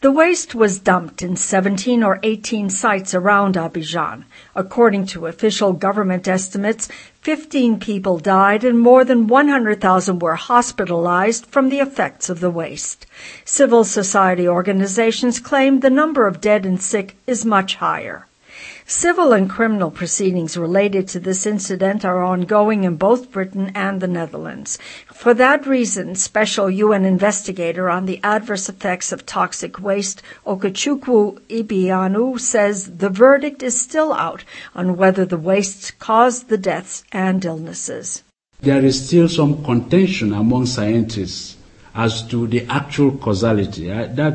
The waste was dumped in 17 or 18 sites around Abidjan. According to official government estimates, 15 people died and more than 100,000 were hospitalized from the effects of the waste. Civil society organizations claim the number of dead and sick is much higher. Civil and criminal proceedings related to this incident are ongoing in both Britain and the Netherlands. For that reason, Special UN investigator on the adverse effects of toxic waste, Okechukwu Ibianu, says the verdict is still out on whether the waste caused the deaths and illnesses. There is still some contention among scientists as to the actual causality.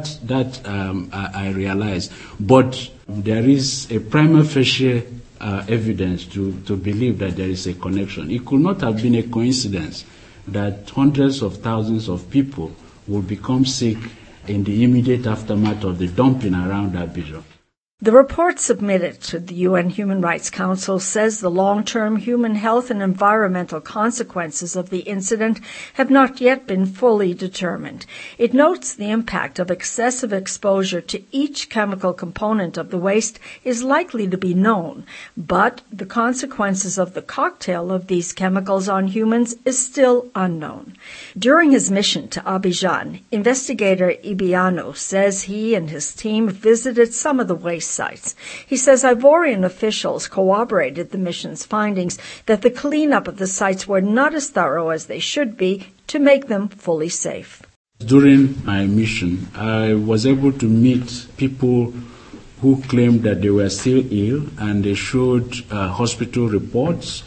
I realize. But there is a prima facie evidence to believe that there is a connection. It could not have been a coincidence that hundreds of thousands of people will become sick in the immediate aftermath of the dumping around Abidjan. The report submitted to the UN Human Rights Council says the long-term human health and environmental consequences of the incident have not yet been fully determined. It notes the impact of excessive exposure to each chemical component of the waste is likely to be known, but the consequences of the cocktail of these chemicals on humans is still unknown. During his mission to Abidjan, investigator Ibiano says he and his team visited some of the waste sites. He says Ivorian officials corroborated the mission's findings that the cleanup of the sites were not as thorough as they should be to make them fully safe. During my mission, I was able to meet people who claimed that they were still ill, and they showed hospital reports,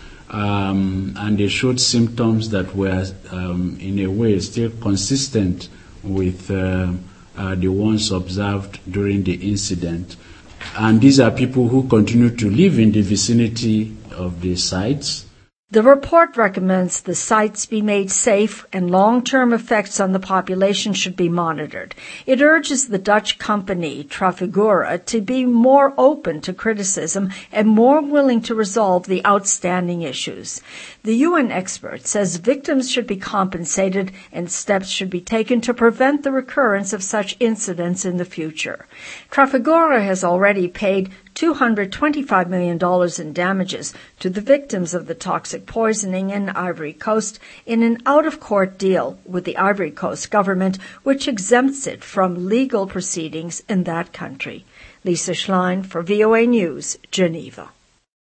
and they showed symptoms that were, in a way, still consistent with the ones observed during the incident. And these are people who continue to live in the vicinity of the sites. The report recommends the sites be made safe and long-term effects on the population should be monitored. It urges the Dutch company Trafigura to be more open to criticism and more willing to resolve the outstanding issues. The UN expert says victims should be compensated and steps should be taken to prevent the recurrence of such incidents in the future. Trafigura has already paid $225 million in damages to the victims of the toxic poisoning in Ivory Coast in an out-of-court deal with the Ivory Coast government, which exempts it from legal proceedings in that country. Lisa Schlein for VOA News, Geneva.